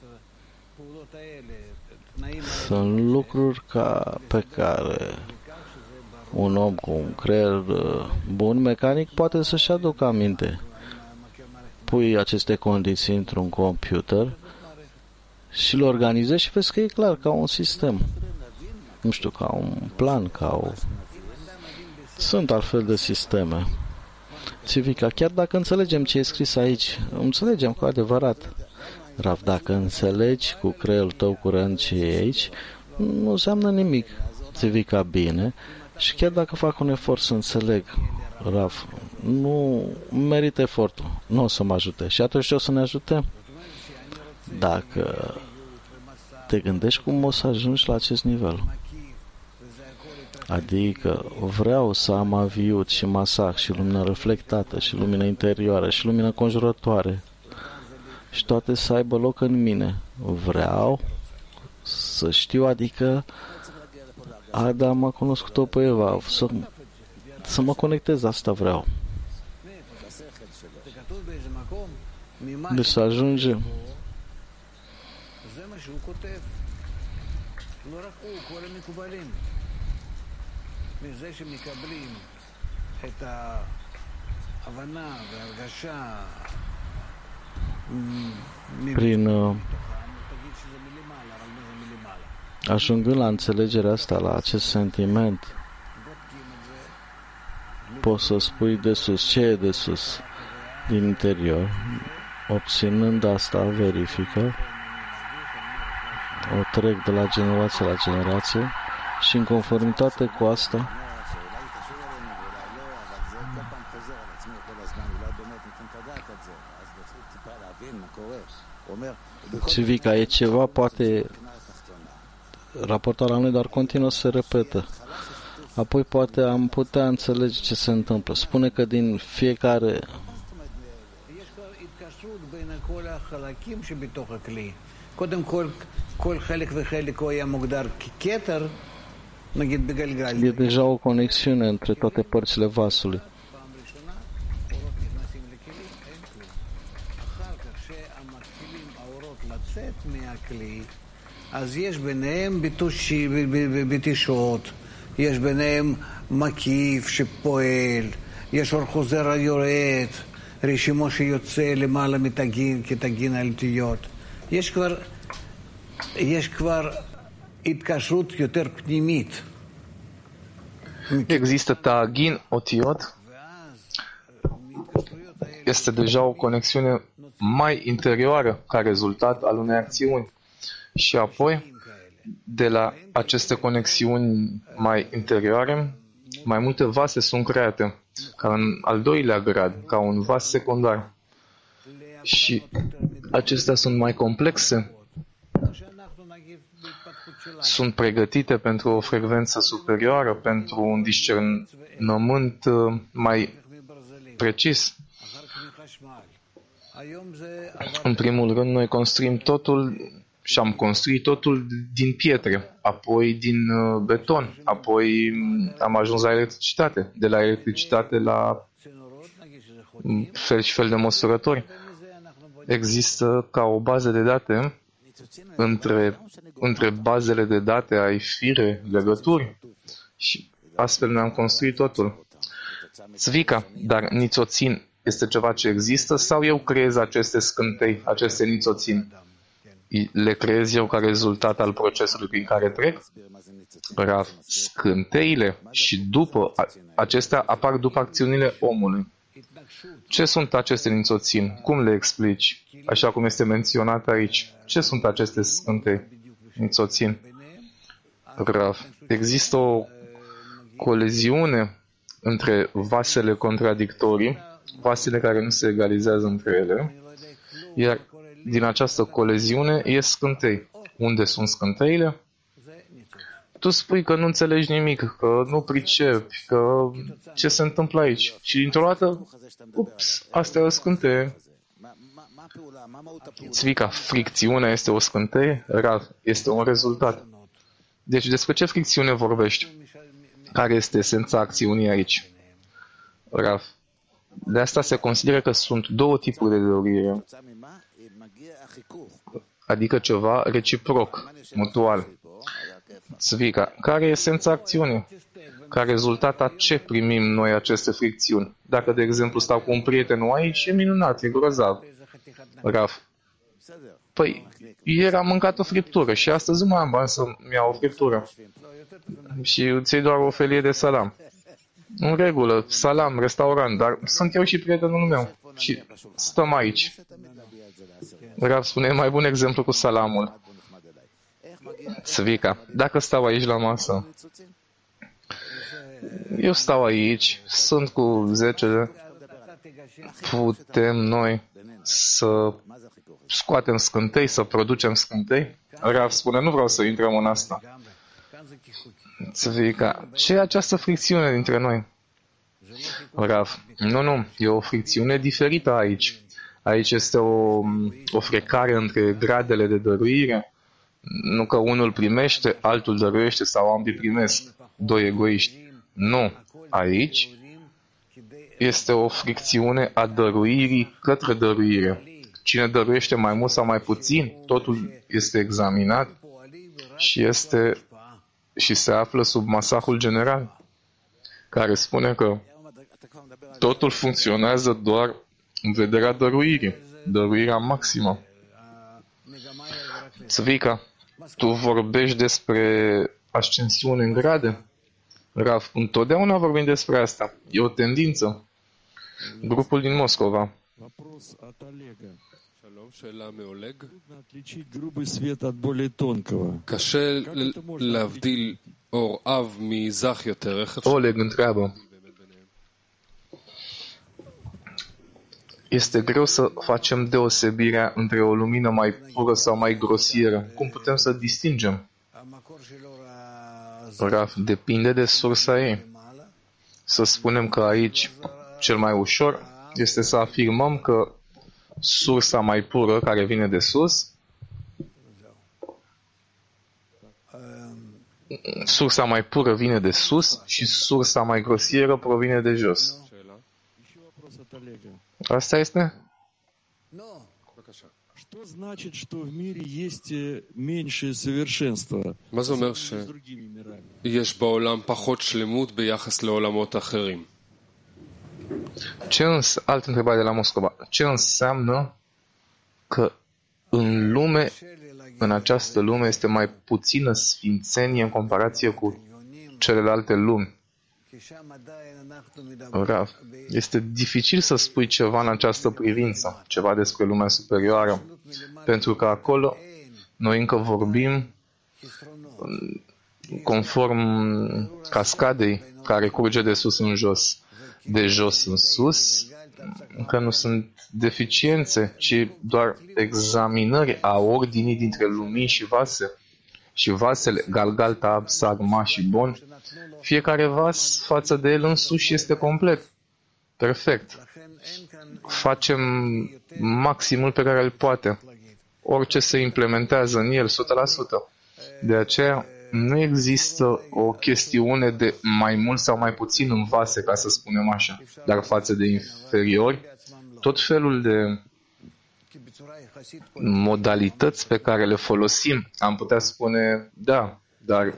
Sunt lucruri ca, pe care un om cu un creier bun mecanic poate să-și aducă aminte. Pui aceste condiții într-un computer și îl organizezi și vezi că e clar ca un sistem. Nu știu, ca un plan, ca o... Sunt altfel de sisteme. Civica, chiar dacă înțelegem ce e scris aici, înțelegem cu adevărat. Rav, dacă înțelegi cu creierul tău curent ce e aici, nu înseamnă nimic. Civica, bine. Și chiar dacă fac un efort să înțeleg, Rav, nu merită efortul. Nu o să mă ajute. Și atunci ce o să ne ajute? Dacă te gândești cum o să ajungi la acest nivel. Adică vreau să am aviut și masac și lumină reflectată și lumină interioară și lumină conjurătoare și toate să aibă loc în mine. Vreau să știu, adică Adam a cunoscut-o pe Eva, să, să mă conectez, asta vreau. Deci să ajungem. מזה שמקבלים את ההבנה והרגשה prin ajungând la înțelegerea asta, la acest sentiment, poți să spui de sus ce e de sus din interior. Obținând asta, verifică, o trec de la generație la generație și în conformitate cu asta civica e ceva, poate raportarea lui, dar continuă să se repetă. Apoi poate am putea înțelege ce se întâmplă. Spune că din fiecare e deja o conexiune între toate părțile vasului. אז יש ביניהם ביטושות, יש ביניהם מקיף שפועל, יש אור חוזר היורד, רשימו שיוצא למעלה מתגין כתגין האלתיות. יש כבר, יש כבר התקשרות יותר פנימית. Există tagin otiot. Este deja o conexiune mai interioară ca rezultat al unei acțiuni. Și apoi, de la aceste conexiuni mai interioare, mai multe vase sunt create, ca în al doilea grad, ca un vas secundar. Și acestea sunt mai complexe, sunt pregătite pentru o frecvență superioară, pentru un discernământ mai precis. În primul rând, noi construim totul și am construit totul din pietre, apoi din beton, apoi am ajuns la electricitate, de la electricitate la fel și fel de măsurători. Există ca o bază de date între, între bazele de date ai fire, legături și astfel ne-am construit totul. Țvica, dar nițoțin este ceva ce există sau eu creez aceste scântei, aceste nițoțin? Le creez eu ca rezultat al procesului prin care trec? Rav, scânteile și după acestea apar după acțiunile omului. Ce sunt aceste nițoțin? Cum le explici? Așa cum este menționat aici. Ce sunt aceste scântei nițoțin? Rav, există o coleziune între vasele contradictorii, vasele care nu se egalizează între ele, iar din această coleziune ies scântei. Unde sunt scânteile? Tu spui că nu înțelegi nimic, că nu pricepi, că ce se întâmplă aici. Și dintr-o dată, ups, asta e o scânteie. Țvica, fricțiunea este o scânteie? Rav, este un rezultat. Deci despre ce fricțiune vorbești? Care este esența acțiunii aici? Rav, de asta se consideră că sunt două tipuri de dorire. Adică ceva reciproc, mutual. Țvica, care e esența acțiunii? Ca rezultat a ce primim noi aceste fricțiuni? Dacă, de exemplu, stau cu un prieten aici, e minunat, e grozav. Rav, păi, ieri am mâncat o friptură și astăzi nu mai am bani să-mi iau o friptură. Și îți iei doar o felie de salam. În regulă, salam, restaurant, dar sunt eu și prietenul meu. Și stăm aici. Rav spune, mai bun exemplu cu salamul. Țvica, dacă stau aici la masă, eu stau aici, sunt cu zece, putem noi să scoatem scântei, să producem scântei? Rav spune, nu vreau să intrăm în asta. Țvica, ce e această fricțiune dintre noi? Rav, nu, nu, e o fricțiune diferită aici. Aici este o, o frecare între gradele de dăruire. Nu că unul primește, altul dăruiește sau ambii primesc. Doi egoiști. Nu. Aici este o fricțiune a dăruirii către dăruire. Cine dăruiește mai mult sau mai puțin, totul este examinat și, este, și se află sub masahul general, care spune că totul funcționează doar în vederea dăruirii, dăruirea maximă. Țvica, tu vorbești despre ascensiune în grade? Rav, întotdeauna vorbim despre asta. E o tendință. Grupul din Moscova. Oleg întreabă. Este greu să facem deosebirea între o lumină mai pură sau mai grosieră. Cum putem să distingem? Rav, depinde de sursa ei. Să spunem că aici cel mai ușor este să afirmăm că sursa mai pură care vine de sus, sursa mai pură vine de sus și sursa mai grosieră provine de jos. Asta este? מה זה אומר שיש בעולם פחות שלמות ביחס לעולמות אחרים? Ce îns, altă întrebare de la Moscova. Ce înseamnă că în lume, în această lume, este mai puțină sfințenie în comparație cu celelalte lumi? Rav, este dificil să spui ceva în această privință, ceva despre lumea superioară, pentru că acolo noi încă vorbim conform cascadei care curge de sus în jos. De jos în sus, că nu sunt deficiențe, ci doar examinări a ordinii dintre lumini și vase. Și vasele, Galgal, Tab, Sagma și Bon, fiecare vas față de el însuși este complet. Perfect. Facem maximul pe care îl poate. Orice se implementează în el, o sută la sută. De aceea, nu există o chestiune de mai mult sau mai puțin în vase, ca să spunem așa, dar față de inferiori, tot felul de modalități pe care le folosim, am putea spune, da, dar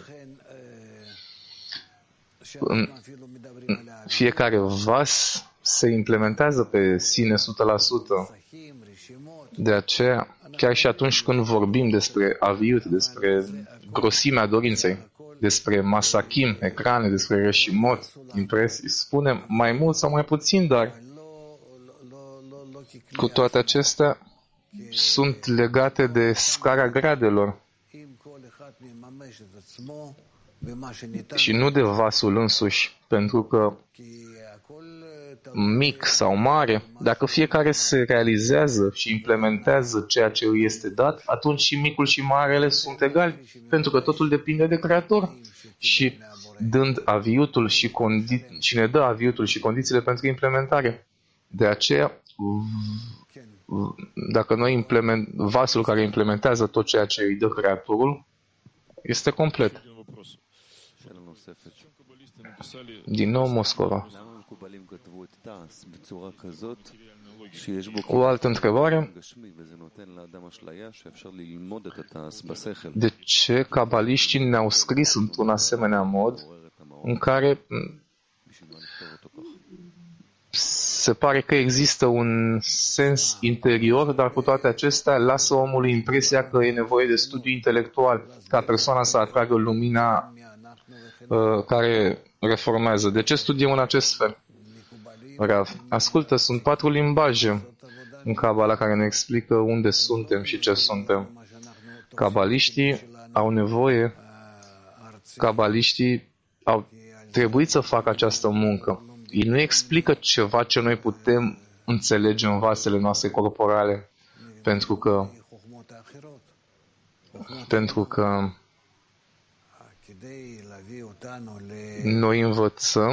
în fiecare vas se implementează pe sine o sută la sută. De aceea, chiar și atunci când vorbim despre aviut, despre grosimea dorinței, despre masachim, ecrane, despre reșimot, impresii, spunem mai mult sau mai puțin, dar cu toate acestea sunt legate de scara gradelor și nu de vasul însuși, pentru că mic sau mare, dacă fiecare se realizează și implementează ceea ce îi este dat, atunci și micul și marele sunt egali, pentru că totul depinde de Creator. Și dând aviutul și, condi- și ne dă aviutul și condițiile pentru implementare. De aceea, dacă noi implement, vasul care implementează tot ceea ce îi dă Creatorul, este complet. Din nou Moscova. O altă întrebare. De ce cabaliștii ne-au scris într-un asemenea mod în care se pare că există un sens interior, dar cu toate acestea lasă omului impresia că e nevoie de studiu intelectual ca persoana să atragă lumina uh, care reformează. De ce studiem în acest fel? Rav, ascultă, sunt patru limbaje în Kabbalah care ne explică unde suntem și ce suntem. Cabaliștii au nevoie, cabaliștii au trebuit să facă această muncă. Ei nu explică ceva ce noi putem înțelege în vasele noastre corporale, pentru că pentru că noi învățăm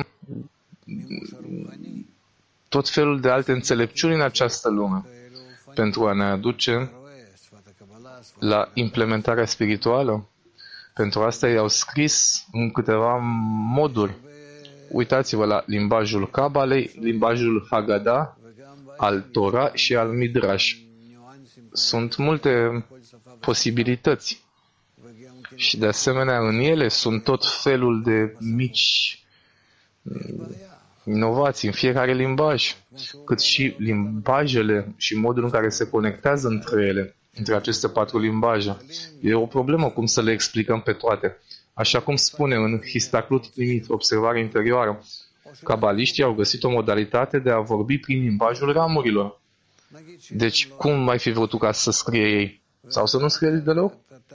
tot felul de alte înțelepciuni în această lume pentru a ne aduce la implementarea spirituală. Pentru asta i-au scris în câteva moduri. Uitați-vă la limbajul Kabalei, limbajul Haggadah, al Torah și al Midrash. Sunt multe posibilități. Și de asemenea în ele sunt tot felul de mici inovații în fiecare limbaj, cât și limbajele și modul în care se conectează între ele, între aceste patru limbaje. E o problemă cum să le explicăm pe toate. Așa cum spune în Histaclut Primit, observare interioară, cabaliștii au găsit o modalitate de a vorbi prin limbajul ramurilor. Deci, cum ai fi vrut tu ca să scrie ei? Sau să nu scrie deloc?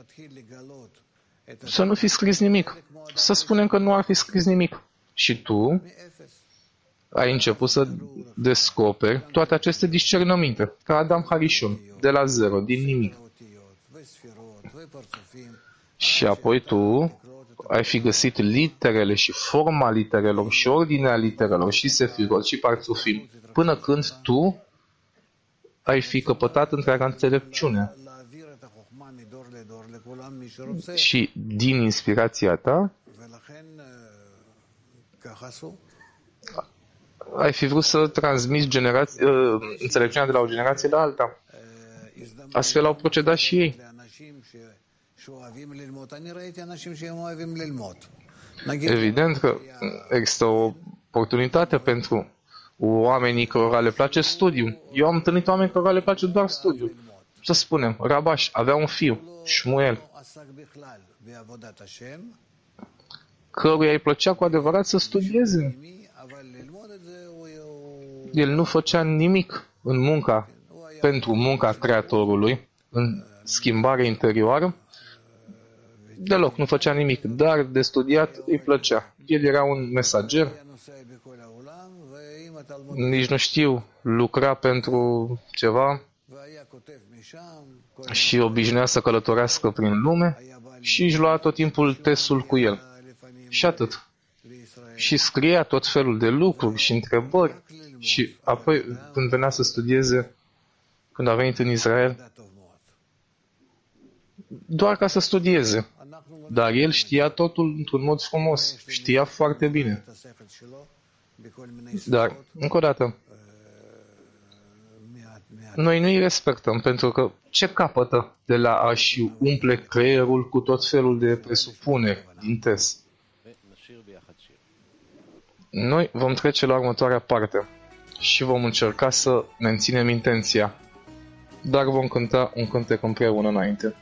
Să nu fi scris nimic. Să spunem că nu ar fi scris nimic. Și tu ai început să descoperi toate aceste discernăminte, ca Adam Harishon, de la zero, din nimic. Și apoi tu ai fi găsit literele și forma literelor și ordinea literelor și sefirot și parțufim, până când tu ai fi căpătat întreaga înțelepciune. Și din inspirația ta ai fi vrut să transmiți generație, înțelepciunea de la o generație la alta. astfel au procedat și ei. Evident că există o oportunitate pentru oamenii cărora le place studiu. Eu am întâlnit oameni cărora le place doar studiu. Să spunem, Rabash avea un fiu, Shmuel, căruia îi plăcea cu adevărat să studieze. El nu făcea nimic în munca, pentru munca Creatorului, în schimbare interioară, deloc, nu făcea nimic, dar de studiat îi plăcea. El era un mesager, nici nu știu, lucra pentru ceva și obișnuia să călătorească prin lume și își lua tot timpul testul cu el. Și atât. Și scria tot felul de lucruri și întrebări și apoi când venea să studieze, când a venit în Israel, doar ca să studieze. Dar el știa totul într-un mod frumos, știa foarte bine. Dar, încă o dată, noi nu îi respectăm, pentru că ce capătă de la a-și umple creierul cu tot felul de presupuneri din test? Noi vom trece la următoarea parte și vom încerca să menținem intenția, dar vom cânta un cântec împreună înainte.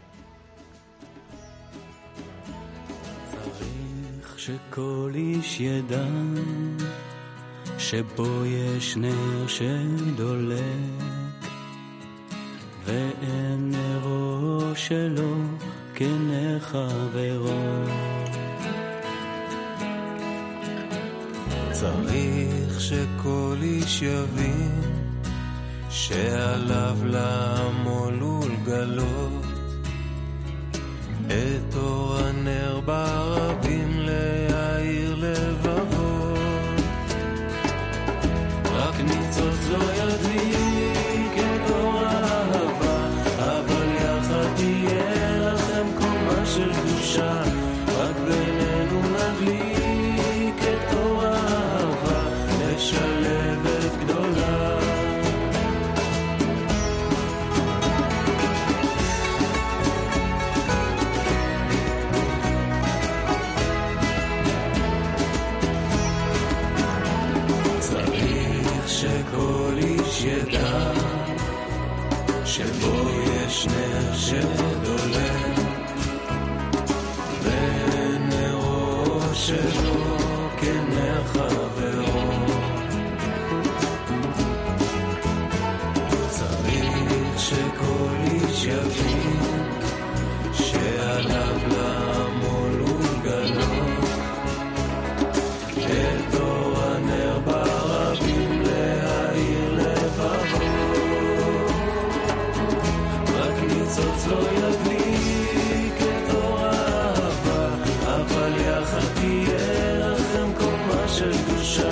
שכל איש ידע שבו יש נר שדולק ואין נרו שלו כנר חברו. צריך שכל איש יבין שעליו לעמול ולגלות את אור הנר ברבים להאיר לבבו. רק ניצוץ לא ידליק את אור האהבה, אבל יחד תהיה לכם קומה של קדושה. רק בינינו נדליק את אור האהבה, לשלבת גדולה. שכל איש ידע שבו יש נר שדולק ונרו שלו כנר חברו. צריך שכל איש יבין שעליו לעמול ולגלות את אור הנר ברבים להאיר לבבו. רק ניצוץ לא ידליק את אור האהבה, אבל יחד תהיה לכם קומה של קדושה.